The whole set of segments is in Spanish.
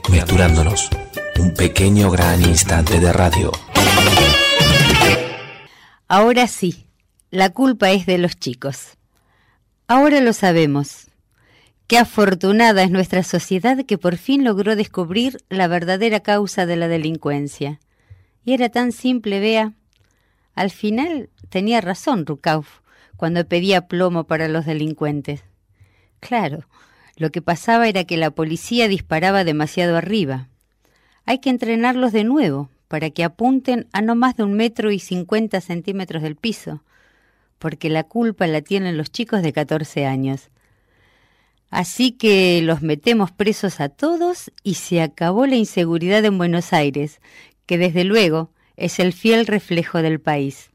Mezclándonos. Un pequeño gran instante de radio. Ahora sí, la culpa es de los chicos. Ahora lo sabemos. Qué afortunada es nuestra sociedad que por fin logró descubrir la verdadera causa de la delincuencia. Y era tan simple, Bea. Al final tenía razón Rukauf cuando pedía plomo para los delincuentes. Claro, lo que pasaba era que la policía disparaba demasiado arriba. Hay que entrenarlos de nuevo para que apunten a no más de 1,50 m del piso, porque la culpa la tienen los chicos de 14 años. Así que los metemos presos a todos y se acabó la inseguridad en Buenos Aires, que desde luego es el fiel reflejo del país.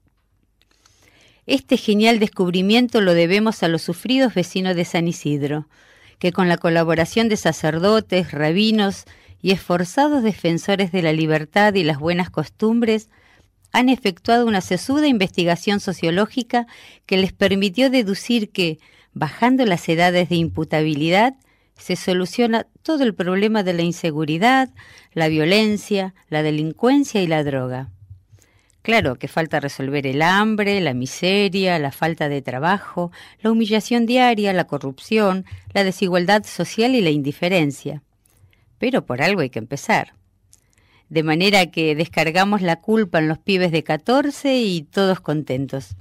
Este genial descubrimiento lo debemos a los sufridos vecinos de San Isidro, que con la colaboración de sacerdotes, rabinos y esforzados defensores de la libertad y las buenas costumbres, han efectuado una sesuda investigación sociológica que les permitió deducir que, bajando las edades de imputabilidad, se soluciona todo el problema de la inseguridad, la violencia, la delincuencia y la droga. Claro que falta resolver el hambre, la miseria, la falta de trabajo, la humillación diaria, la corrupción, la desigualdad social y la indiferencia. Pero por algo hay que empezar. De manera que descargamos la culpa en los pibes de 14 y todos contentos.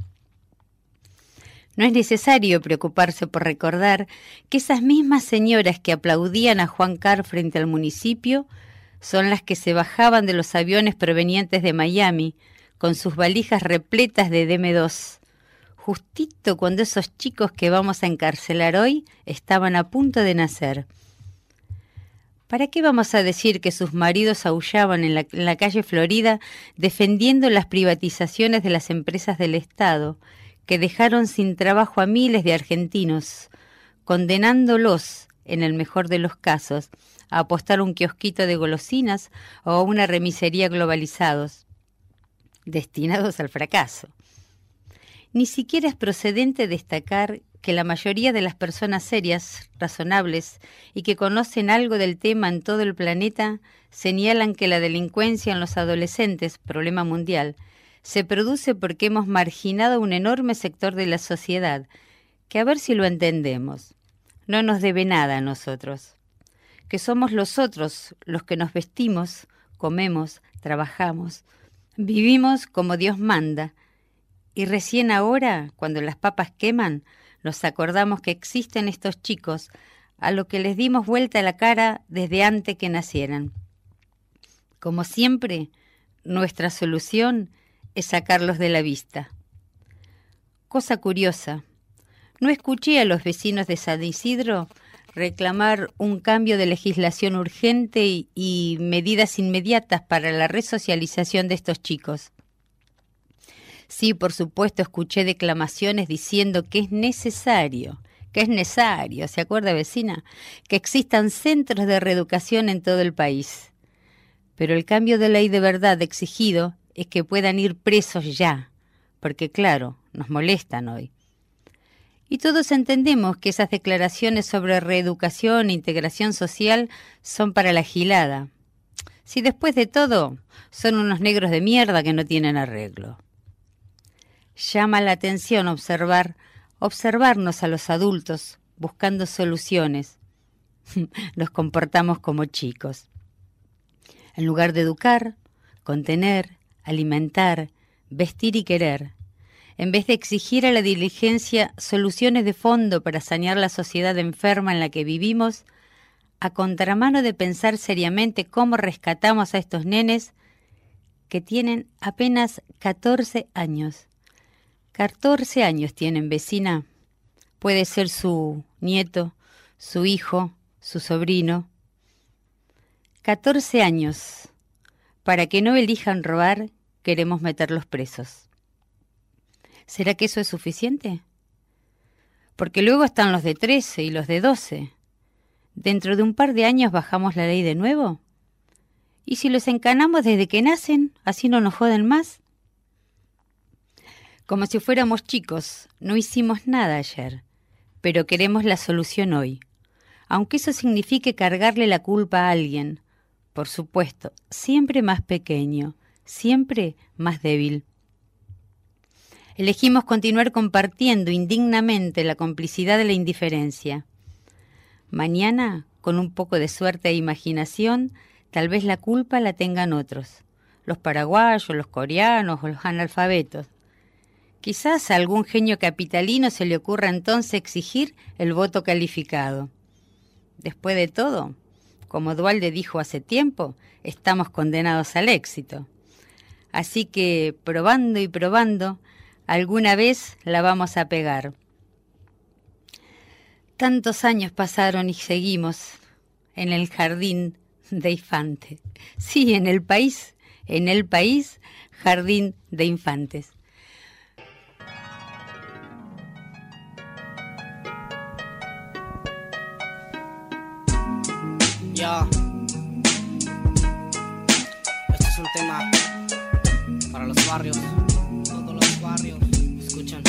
No es necesario preocuparse por recordar que esas mismas señoras que aplaudían a Juan Carr frente al municipio son las que se bajaban de los aviones provenientes de Miami con sus valijas repletas de DM2, justito cuando esos chicos que vamos a encarcelar hoy estaban a punto de nacer. ¿Para qué vamos a decir que sus maridos aullaban en la calle Florida defendiendo las privatizaciones de las empresas del Estado, que dejaron sin trabajo a miles de argentinos, condenándolos, en el mejor de los casos, a apostar un kiosquito de golosinas o a una remisería globalizados, destinados al fracaso? Ni siquiera es procedente destacar que la mayoría de las personas serias, razonables y que conocen algo del tema en todo el planeta señalan que la delincuencia en los adolescentes, problema mundial, se produce porque hemos marginado un enorme sector de la sociedad, que a ver si lo entendemos, no nos debe nada a nosotros, que somos los otros los que nos vestimos, comemos, trabajamos, vivimos como Dios manda, y recién ahora, cuando las papas queman, nos acordamos que existen estos chicos a los que les dimos vuelta la cara desde antes que nacieran. Como siempre, nuestra solución es sacarlos de la vista. Cosa curiosa, no escuché a los vecinos de San Isidro reclamar un cambio de legislación urgente y medidas inmediatas para la resocialización de estos chicos. Sí, por supuesto, escuché declamaciones diciendo que es necesario, ¿se acuerda, vecina? Que existan centros de reeducación en todo el país. Pero el cambio de ley de verdad exigido es que puedan ir presos ya, porque claro, nos molestan hoy. Y todos entendemos que esas declaraciones sobre reeducación e integración social son para la gilada. Si después de todo son unos negros de mierda que no tienen arreglo. Llama la atención observarnos a los adultos buscando soluciones. Nos comportamos como chicos. En lugar de educar, contener, alimentar, vestir y querer, en vez de exigir a la diligencia soluciones de fondo para sanear la sociedad enferma en la que vivimos, a contramano de pensar seriamente cómo rescatamos a estos nenes que tienen apenas 14 años. 14 años tienen, vecina. Puede ser su nieto, su hijo, su sobrino. 14 años. Para que no elijan robar, queremos meterlos presos. ¿Será que eso es suficiente? Porque luego están los de 13 y los de 12. ¿Dentro de un par de años bajamos la ley de nuevo? ¿Y si los encanamos desde que nacen, así no nos joden más? Como si fuéramos chicos, no hicimos nada ayer, pero queremos la solución hoy. aunque eso signifique cargarle la culpa a alguien. Por supuesto, siempre más pequeño, siempre más débil. Elegimos continuar compartiendo indignamente la complicidad de la indiferencia. Mañana, con un poco de suerte e imaginación, tal vez la culpa la tengan otros, los paraguayos, los coreanos o los analfabetos. Quizás a algún genio capitalino se le ocurra entonces exigir el voto calificado. Después de todo, como Duhalde dijo hace tiempo, estamos condenados al éxito. Así que, probando y probando, alguna vez la vamos a pegar. Tantos años pasaron y seguimos en el jardín de Infante. Sí, en el país, jardín de infantes. Ya. Este es un tema para los barrios, todos los barrios. Escuchan.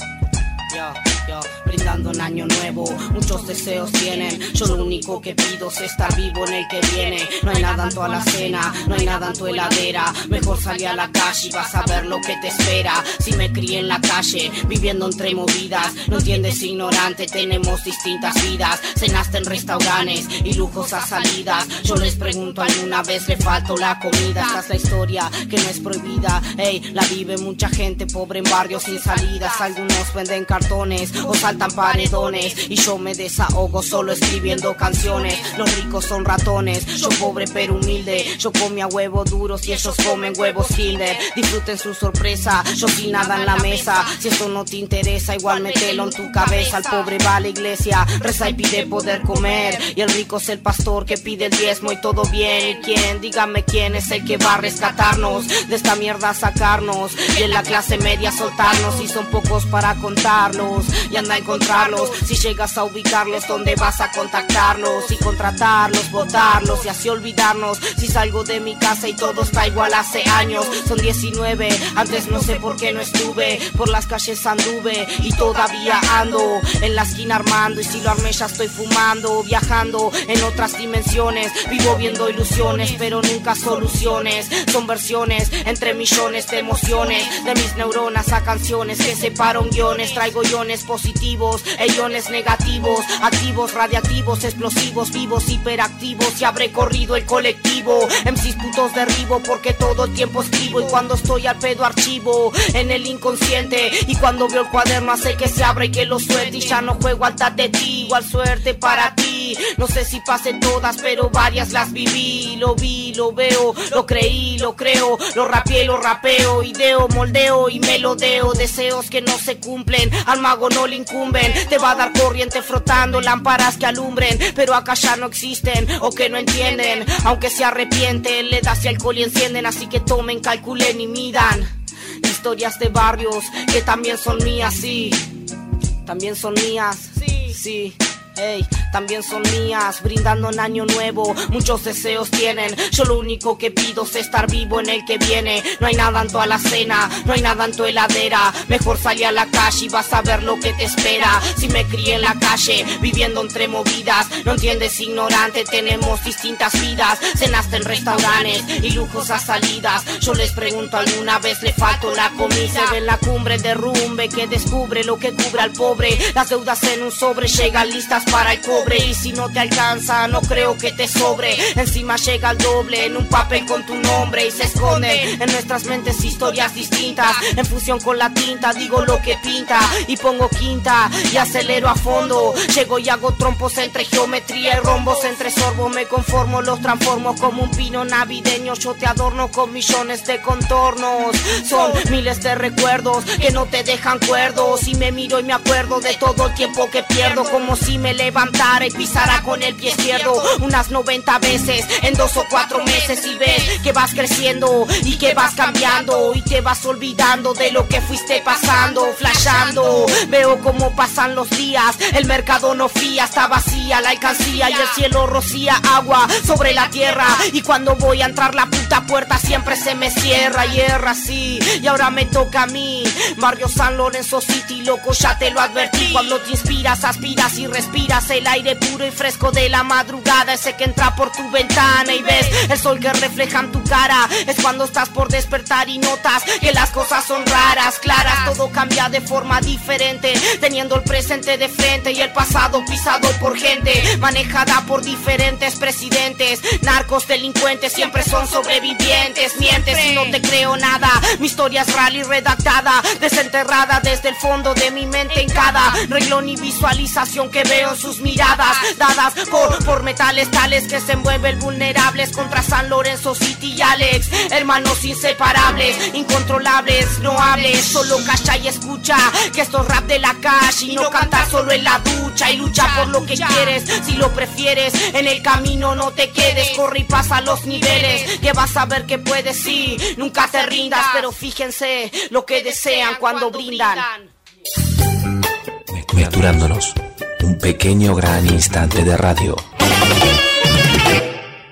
Yo, brindando un año nuevo, muchos deseos tienen. Yo lo único que pido es estar vivo en el que viene. No hay nada en toda la cena, no hay nada en tu heladera. Mejor salir a la calle y vas a ver lo que te espera. Si me crié en la calle, viviendo entre movidas, no entiendes, ignorante, tenemos distintas vidas. Cenaste en restaurantes y lujosas salidas. Yo les pregunto, ¿alguna vez le faltó la comida? Esta es la historia que no es prohibida. Ey, la vive mucha gente pobre en barrios sin salidas. Algunos venden cartones o saltan paredones, y yo me desahogo solo escribiendo canciones. Los ricos son ratones, yo pobre pero humilde. Yo come a huevos duros y ellos comen huevos Kinder. Disfruten su sorpresa, yo sin nada en la mesa. Si eso no te interesa, igual mételo en tu cabeza. El pobre va a la iglesia, reza y pide poder comer, y el rico es el pastor que pide el diezmo y todo bien. ¿Y quién? Dígame quién es el que va a rescatarnos de esta mierda, sacarnos y en la clase media soltarnos. Y son pocos para contarlos y anda a encontrarlos. Si llegas a ubicarlos, ¿dónde vas a contactarlos? Y contratarlos, votarlos y así olvidarnos. Si salgo de mi casa y todo está igual hace años. Son 19, antes no sé por qué no estuve. Por las calles anduve y todavía ando en la esquina armando. Y si lo armé ya estoy fumando, viajando en otras dimensiones. Vivo viendo ilusiones pero nunca soluciones. Son versiones entre millones de emociones, de mis neuronas a canciones que separan guiones. Traigo iones positivos e iones negativos, activos, radiactivos, explosivos, vivos, hiperactivos. Y habré corrido el colectivo, MCs putos derribo porque todo el tiempo escribo. Y cuando estoy al pedo archivo en el inconsciente, y cuando veo el cuaderno hace que se abra y que lo suelte. Y ya no juego al de ti, igual suerte para ti. No sé si pasé todas pero varias las viví. Lo vi, lo veo, lo creí, lo creo, lo rapeé, lo rapeo, ideo, moldeo y melodeo. Deseos que no se cumplen, al mago no le incumben. Te va a dar corriente frotando lámparas que alumbren, pero acá ya no existen o que no entienden. Aunque se arrepienten, le das y alcohol y encienden. Así que tomen, calculen y midan. Historias de barrios que también son mías, sí. También son mías, sí. Hey, también son mías, brindando un año nuevo, muchos deseos tienen. Yo lo único que pido es estar vivo en el que viene. No hay nada en toda la cena, no hay nada en tu heladera. Mejor salí a la calle y vas a ver lo que te espera. Si me crié en la calle, viviendo entre movidas, no entiendes, ignorante, tenemos distintas vidas. Cenaste en restaurantes y lujosas salidas. Yo les pregunto, ¿alguna vez le faltó la comida? Se ve en la cumbre derrumbe que descubre lo que cubre al pobre. Las deudas en un sobre llegan listas para el cobre, y si no te alcanza no creo que te sobre. Encima llega el doble en un papel con tu nombre, y se esconden en nuestras mentes historias distintas. En fusión con la tinta digo lo que pinta y pongo quinta y acelero a fondo. Llego y hago trompos entre geometría y rombos. Entre sorbos me conformo, los transformo como un pino navideño. Yo te adorno con millones de contornos. Son miles de recuerdos que no te dejan cuerdos, y me miro y me acuerdo de todo el tiempo que pierdo, como si me levantara y pisara con el pie izquierdo unas 90 veces en 2 o 4 meses. Y ves que vas creciendo y que vas cambiando, y te vas olvidando de lo que fuiste pasando, flashando. Veo cómo pasan los días, el mercado no fía, está vacía la alcancía y el cielo rocía agua sobre la tierra. Y cuando voy a entrar la puta puerta siempre se me cierra, y erra así. Y ahora me toca a mí, Barrio San Lorenzo City, loco, ya te lo advertí. Cuando te inspiras, aspiras y respiras el aire puro y fresco de la madrugada, ese que entra por tu ventana y ves el sol que refleja en tu cara. Es cuando estás por despertar y notas que las cosas son raras, claras. Todo cambia de forma diferente, teniendo el presente de frente y el pasado pisado por gente manejada por diferentes presidentes. Narcos, delincuentes, siempre son sobrevivientes. Mientes y no te creo nada, mi historia es real y redactada, desenterrada desde el fondo de mi mente en cada renglón y visualización que veo en sus miradas, dadas por metales tales que se envuelven vulnerables contra San Lorenzo City y Alex. Hermanos inseparables, incontrolables, no hables, solo calla y escucha que esto es rap de la calle y no cantar solo en la ducha. Y lucha por lo que quieres, si lo prefieres, en el camino no te quedes, corre y pasa los niveles, que vas a ver que puedes, sí, nunca te rindas, pero fíjense lo que desean cuando brindan. Mezclándonos, un pequeño gran instante de radio.